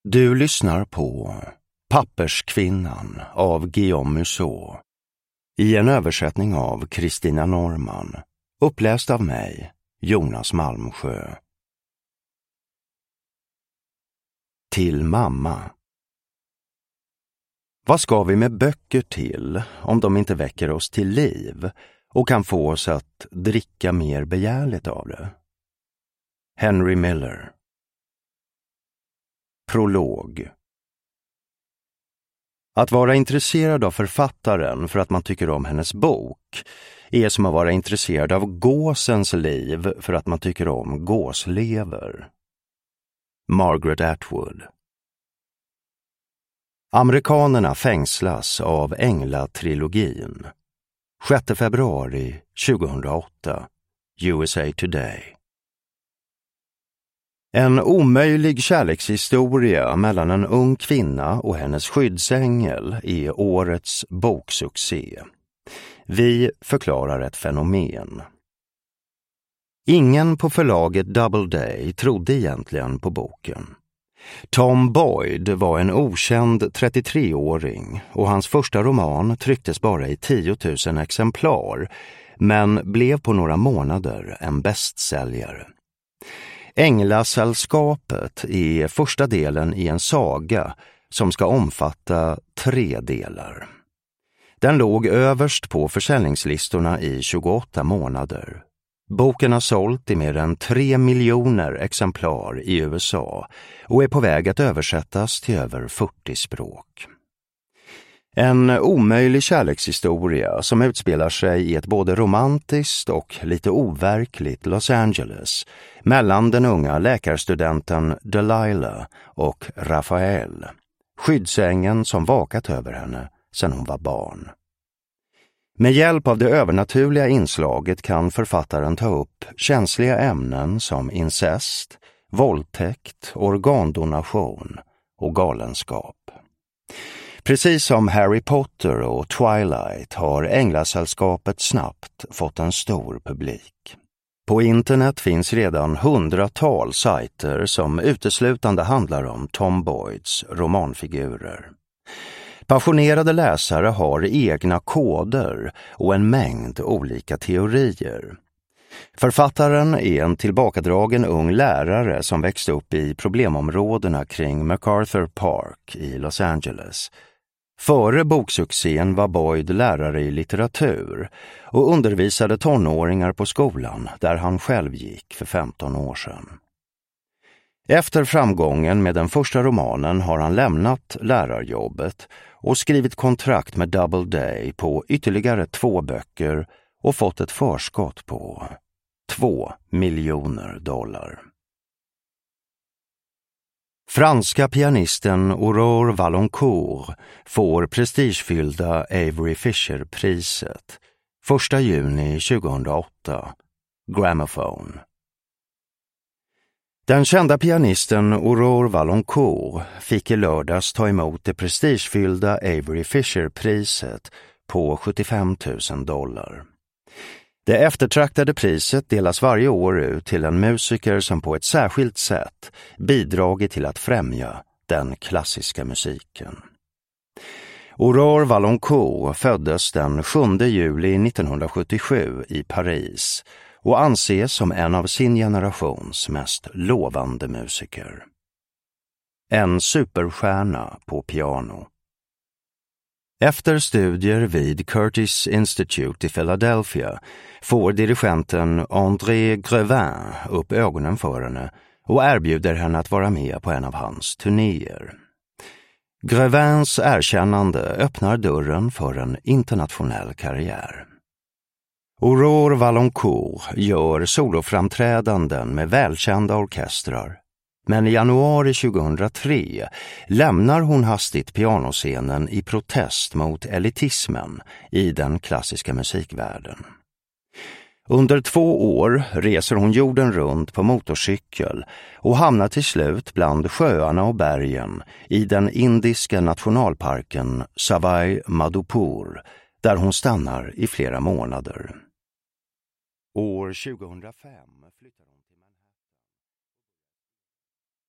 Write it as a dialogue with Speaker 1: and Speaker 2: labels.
Speaker 1: Du lyssnar på Papperskvinnan av Guillaume Musso i en översättning av Kristina Norman, uppläst av mig, Jonas Malmsjö. Till mamma. Vad ska vi med böcker till om de inte väcker oss till liv och kan få oss att dricka mer begärligt av det? Henry Miller. Prolog. Att vara intresserad av författaren för att man tycker om hennes bok är som att vara intresserad av gåsens liv för att man tycker om gåslever. Margaret Atwood. Amerikanerna fängslas av Ängla-trilogin. 6 februari 2008. USA Today. En omöjlig kärlekshistoria mellan en ung kvinna och hennes skyddsängel är årets boksuccé. Vi förklarar ett fenomen. Ingen på förlaget Doubleday trodde egentligen på boken. Tom Boyd var en okänd 33-åring och hans första roman trycktes bara i 10 000 exemplar, men blev på några månader en bästsäljare. Änglasällskapet är första delen i en saga som ska omfatta 3 delar. Den låg överst på försäljningslistorna i 28 månader. Boken har sålt i mer än 3 miljoner exemplar i USA och är på väg att översättas till över 40 språk. En omöjlig kärlekshistoria som utspelar sig i ett både romantiskt och lite overkligt Los Angeles mellan den unga läkarstudenten Delilah och Raphael, skyddsängeln som vakat över henne sedan hon var barn. Med hjälp av det övernaturliga inslaget kan författaren ta upp känsliga ämnen som incest, våldtäkt, organdonation och galenskap. Precis som Harry Potter och Twilight har Änglasällskapet snabbt fått en stor publik. På internet finns redan hundratals sajter som uteslutande handlar om Tom Boyds romanfigurer. Passionerade läsare har egna koder och en mängd olika teorier. Författaren är en tillbakadragen ung lärare som växte upp i problemområdena kring MacArthur Park i Los Angeles. Före boksuccén var Boyd lärare i litteratur och undervisade tonåringar på skolan där han själv gick för 15 år sedan. Efter framgången med den första romanen har han lämnat lärarjobbet och skrivit kontrakt med Doubleday på ytterligare 2 böcker och fått ett förskott på $2 miljoner. Franska pianisten Aurore Valancourt får prestigefyllda Avery Fisher-priset 1 juni 2008. Gramophone. Den kända pianisten Aurore Valancourt fick i lördags ta emot det prestigefyllda Avery Fisher-priset på $75,000. Det eftertraktade priset delas varje år ut till en musiker som på ett särskilt sätt bidragit till att främja den klassiska musiken. Aurore Valancourt föddes den 7 juli 1977 i Paris och anses som en av sin generations mest lovande musiker. En superstjärna på piano. Efter studier vid Curtis Institute i Philadelphia får dirigenten André Grevin upp ögonen för henne och erbjuder henne att vara med på en av hans turnéer. Grevins erkännande öppnar dörren för en internationell karriär. Aurore Valancourt gör soloframträdanden med välkända orkestrar, men i januari 2003 lämnar hon hastigt pianoscenen i protest mot elitismen i den klassiska musikvärlden. Under 2 år reser hon jorden runt på motorcykel och hamnar till slut bland sjöarna och bergen i den indiska nationalparken Savai Madhopur, där hon stannar i flera månader. År 2005 flyttar